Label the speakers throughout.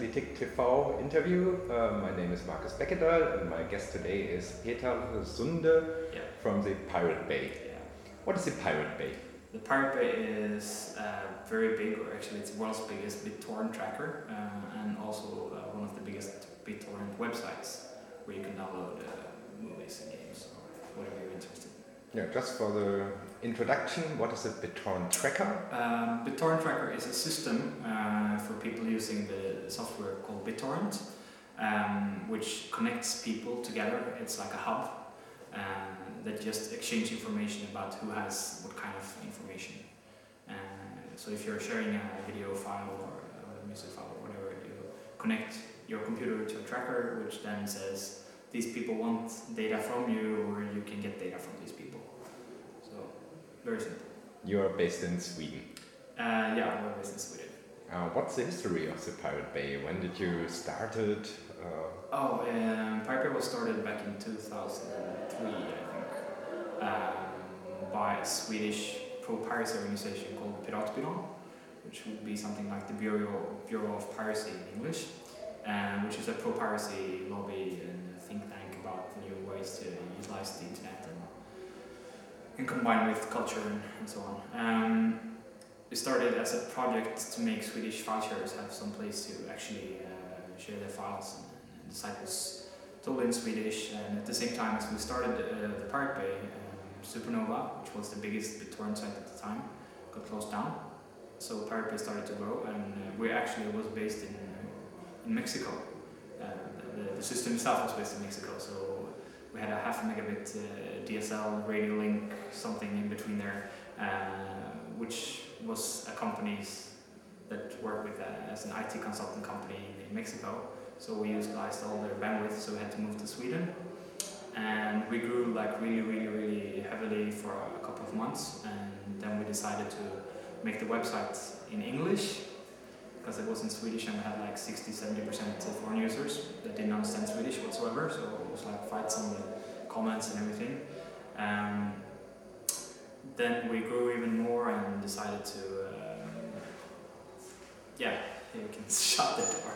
Speaker 1: Politik TV interview. My name is Markus Beckedahl and my guest today is Peter Sunde from the Pirate Bay.
Speaker 2: Yeah.
Speaker 1: What is the Pirate Bay?
Speaker 2: The Pirate Bay is very big, or actually it's the world's biggest BitTorrent tracker and also one of the biggest BitTorrent websites where you can download movies and games or whatever you're interested in.
Speaker 1: Yeah, just for the introduction, what is a BitTorrent tracker?
Speaker 2: BitTorrent tracker is a system for people using the software called BitTorrent, which connects people together. It's like a hub that just exchange information about who has what kind of information. So if you're sharing a video file or a music file or whatever, you connect your computer to a tracker, which then says these people want data from you, or you can get data from these people. So very simple.
Speaker 1: You are based in Sweden.
Speaker 2: Yeah, we're based in Sweden.
Speaker 1: What's the history of the Pirate Bay? When did you start it?
Speaker 2: Pirate Bay was started back in 2003, I think, by a Swedish pro-piracy organization called Piratbyrån, which would be something like the Bureau of Piracy in English, which is a pro-piracy lobby and think tank about new ways to utilize the internet and combine with culture and so on. We started as a project to make Swedish file sharers have some place to actually share their files, and the site was totally in Swedish. And at the same time as we started the Pirate Bay, Supernova, which was the biggest BitTorrent site at the time, got closed down. So Pirate Bay started to grow, and we actually was based in Mexico. The system itself was based in Mexico, so we had a 0.5 megabit DSL radio link, something in between there, which was a company that worked with as an IT consulting company in Mexico. So we utilized all their bandwidth, so we had to move to Sweden. And we grew like really heavily for a couple of months, and then we decided to make the website in English, because it was in Swedish and we had like 60-70% foreign users that didn't understand Swedish whatsoever, so it was like fights on the comments and everything. Then we grew even more and decided to you can shut the door.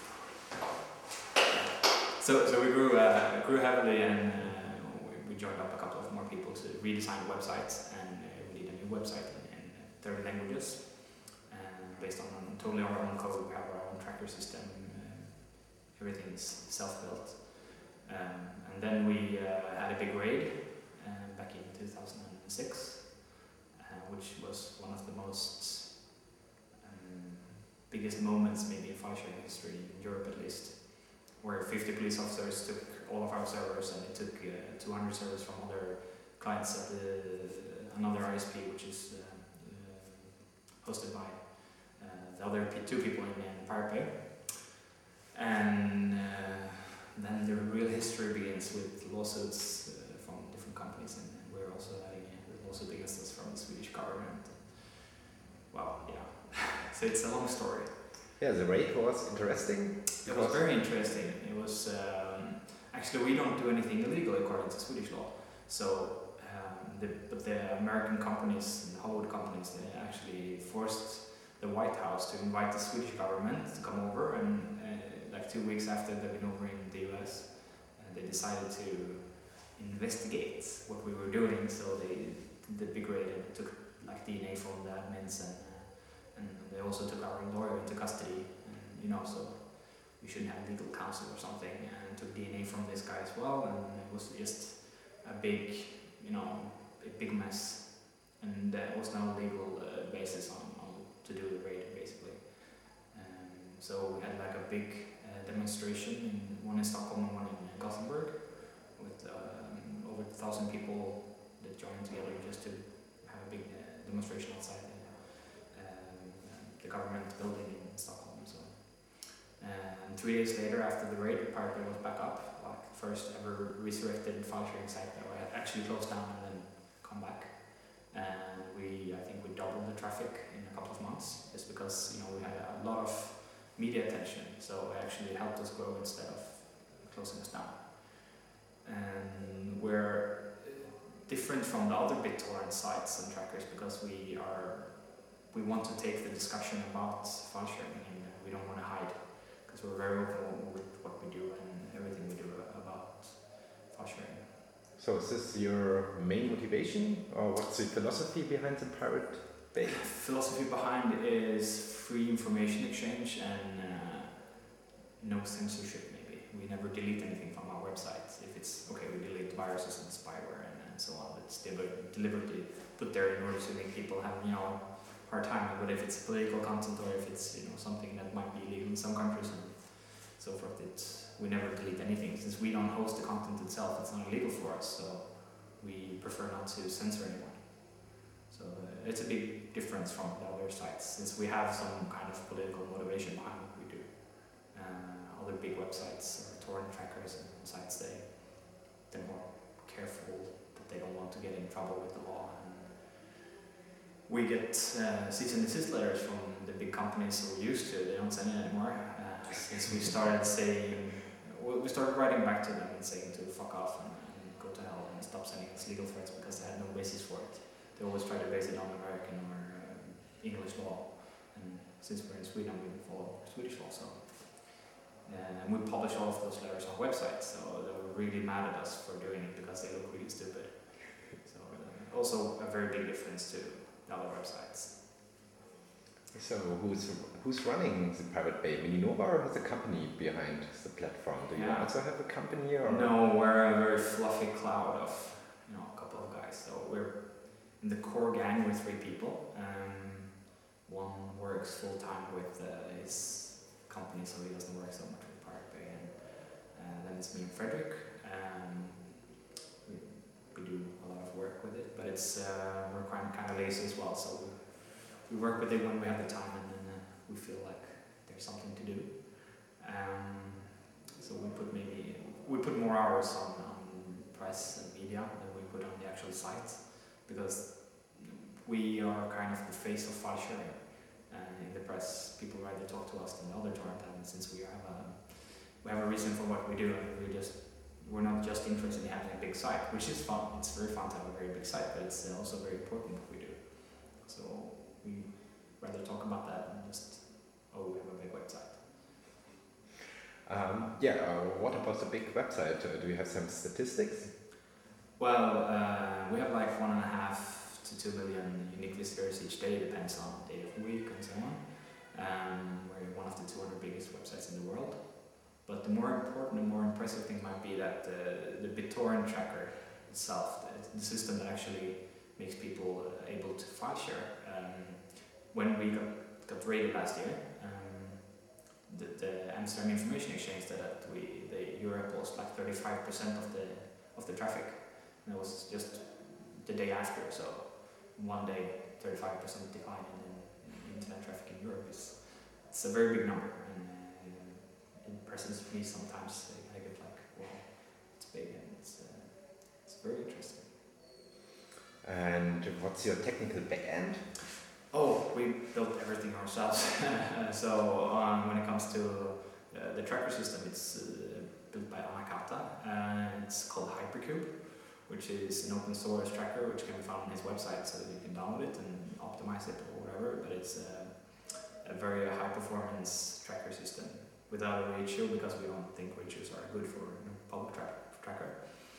Speaker 2: So we grew heavily, and we joined up a couple of more people to redesign the website, and we did a new website in 30 languages, based on totally our own code. We have our own tracker system, everything is self-built. And then we had a big raid back in 2006, which was one of the most biggest moments maybe in file sharing history in Europe at least, where 50 police officers took all of our servers, and they took 200 servers from other clients at another ISP, which is hosted by the other two people in Pirate Bay. And then the real history begins with lawsuits from different companies, and we're also having a lawsuit against us from the Swedish government. Well, yeah. So it's a long story.
Speaker 1: Yeah, the raid was interesting.
Speaker 2: It was very interesting. It was actually, we don't do anything illegal according to Swedish law. So, but the American companies and Hollywood companies, they actually forced the White House to invite the Swedish government to come over, and like 2 weeks after they've been over in the US, they decided to investigate what we were doing. So they did the big raid and took like DNA from the admins, and they also took our lawyer into custody, and, so we shouldn't have legal counsel or something, and took DNA from this guy as well, and it was just a big, a big mess, and there was no legal basis on to do the raid basically. So we had like a big demonstration, one in Stockholm and one in Gothenburg, with over 1,000 people that joined together just to have a big demonstration outside the government building in Stockholm. So, and 3 days later, after the raid, the Pirate Bay was back up, like the first ever resurrected file sharing site that had actually closed down and then come back. And I think we doubled the traffic in a couple of months, just because we had a lot of media attention, so it actually helped us grow instead of closing us down. And we're different from the other BitTorrent sites and trackers because we want to take the discussion about file sharing, and we don't want to hide, because So we're very open with what we do and everything we do about file sharing.
Speaker 1: So is this your main motivation, or what's the philosophy behind the Pirate Bay?
Speaker 2: Philosophy behind it is free information exchange and no censorship. Maybe we never delete anything from our websites. If it's okay, we delete viruses and spyware and so on. It's deliberately put there in order to make people have hard time. But if it's political content or if it's something that might be illegal in some countries and so forth, we never delete anything. Since we don't host the content itself, it's not illegal for us, so we prefer not to censor anyone. So it's a big difference from the other sites, since we have some kind of political motivation behind what we do. Other big websites or torrent trackers and sites, they're more careful that they don't want to get in trouble with the law. And we get cease and desist letters from the big companies, so we used to. They don't send it anymore. Since we started writing back to them and saying to fuck off and go to hell and stop sending us legal threats because they had no basis for it. They always try to base it on American or English law, and since we're in Sweden, we follow Swedish law. So, and we publish all of those letters on websites. So they were really mad at us for doing it because they look really stupid. So also a very big difference to the other websites.
Speaker 1: So who's running the Pirate Bay? Mininova has a company behind the platform. Do you also have a company? Or?
Speaker 2: No, we're a very fluffy cloud of a couple of guys. So we're in the core gang. We're 3 people. One works full time with his company, so he doesn't work so much with Pirate Bay. And then it's me and Frederick. We do a lot of work with it, but we're kind of lazy as well. So we work with it when we have the time and then we feel like there's something to do. So we put more hours on press and media than we put on the actual sites, because we are kind of the face of file sharing. In the press, people rather talk to us than the other torrent admins, since we have a reason for what we do, and we're not just interested in having a big site, which is fun. It's very fun to have a very big site, but it's also very important what we do. So we rather talk about that than just, we have a big website.
Speaker 1: What about the big website? Do you have some statistics?
Speaker 2: Well, we have like 1.5 to 2 million unique visitors each day, depends on the day of the week and so on. We're one of the 200 biggest websites in the world. But the more important and more impressive thing might be that the BitTorrent tracker itself, the system that actually makes people able to file share. When we got raided last year, the Amsterdam Information Exchange that Europe lost like 35% of the traffic, and it was just the day after. So one day, 35% decline in internet traffic in Europe it's a very big number, and it impresses me sometimes. I get like, wow, it's big and it's very interesting.
Speaker 1: And what's your technical backend?
Speaker 2: We built everything ourselves. So when it comes to the tracker system, it's built by Anakata. It's called Hypercube, which is an open source tracker which can be found on his website, so you can download it and optimize it or whatever. But it's a very high performance tracker system without a ratio, because we don't think ratios are good for public tracker.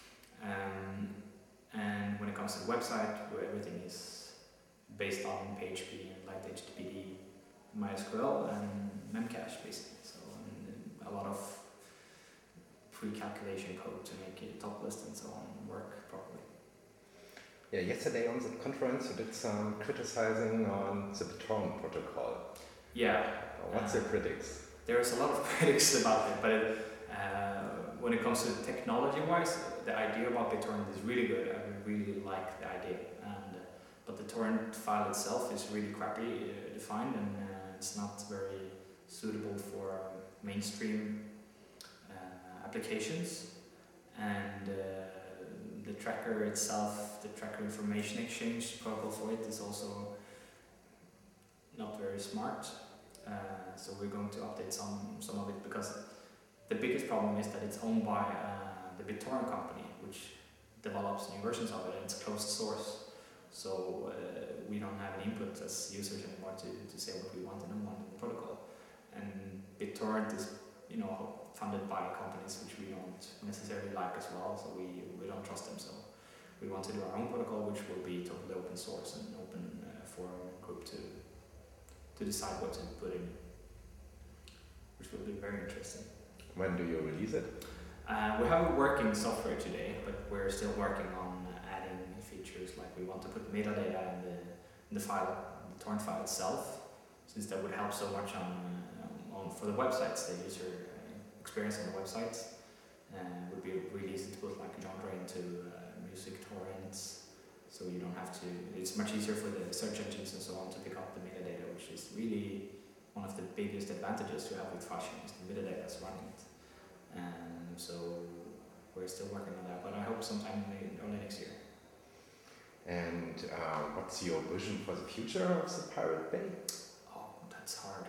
Speaker 2: And when it comes to the website, where everything is based on PHP and LightHTTP, MySQL and Memcache basically. So a lot of pre-calculation code to make it top list and so on work properly.
Speaker 1: Yeah, yesterday on the conference you did some criticizing on the BitTorrent protocol.
Speaker 2: Yeah.
Speaker 1: What's your critics?
Speaker 2: There's a lot of critics about it, but when it comes to technology-wise, the idea about BitTorrent is really good. I really like the idea. But the torrent file itself is really crappy defined, and it's not very suitable for mainstream applications. And the tracker itself, the tracker information exchange protocol for it is also not very smart. So we're going to update some of it, because the biggest problem is that it's owned by the BitTorrent company, which develops new versions of it, and it's closed source. So we don't have an input as users anymore to say what we want and don't want in the protocol. And BitTorrent is funded by companies which we don't necessarily like as well, so we don't trust them. So we want to do our own protocol, which will be totally open source and open for our group to decide what to put in, which will be very interesting.
Speaker 1: When do you release it?
Speaker 2: We have a working software today, but we're still working on adding features, like we want to put metadata in the file, the torrent file itself, since that would help so much for the websites, the user experience on the websites. Would be really easy to put like genre into music torrents, so you don't have to. It's much easier for the search engines and so on to pick up the metadata, which is really one of the biggest advantages to have with Fashion, is the metadata is running it. So we're still working on that, but I hope sometime early next year.
Speaker 1: And what's your vision for the future of the Pirate Bay?
Speaker 2: Oh, that's hard.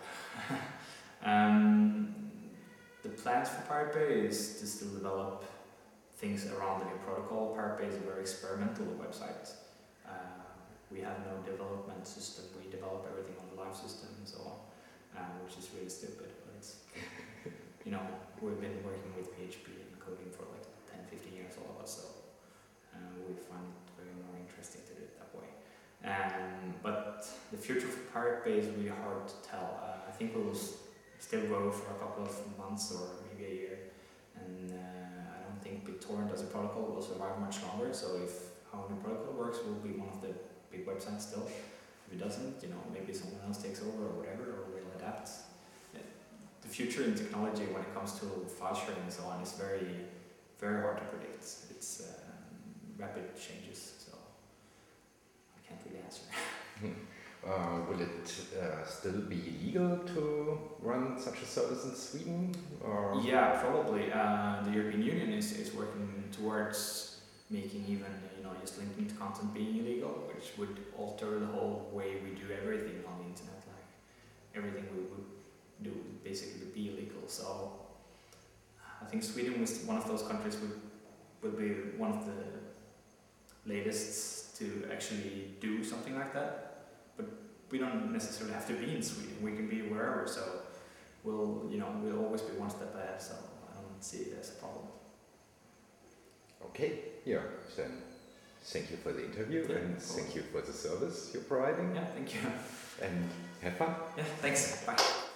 Speaker 2: The plans for Pirate Bay is to still develop things around the new protocol. Pirate Bay is a very experimental website. We have no development system. We develop everything on the live system and so on, which is really stupid. But it's, we've been working with PHP and coding for like 10-15 years, all of us, so we find it very more interesting to do it that way. But the future for Pirate Bay is really hard to tell. I think we will still grow for a couple of months or maybe a year, and I don't think BitTorrent as a protocol will survive much longer. So if our new protocol works, we'll be one of the big websites still. If it doesn't, maybe someone else takes over or whatever, or we'll adapt. The future in technology when it comes to file sharing and so on is very, very hard to predict. It's rapid changes, so I can't really answer.
Speaker 1: Will it still be illegal to run such a service in Sweden? Or?
Speaker 2: Yeah, probably. The European Union is working towards making even just linking to content being illegal, which would alter the whole way we do everything on the internet. Like everything we would do would basically be illegal. So I think Sweden was one of those countries would be one of the latest to actually do something like that. We don't necessarily have to be in Sweden. We can be wherever. So we'll always be one step ahead. So I don't see it as a problem.
Speaker 1: Okay. Yeah. Then thank you for the interview and thank you for the service you're providing.
Speaker 2: Yeah. Thank you.
Speaker 1: And have fun.
Speaker 2: Yeah. Thanks. Bye.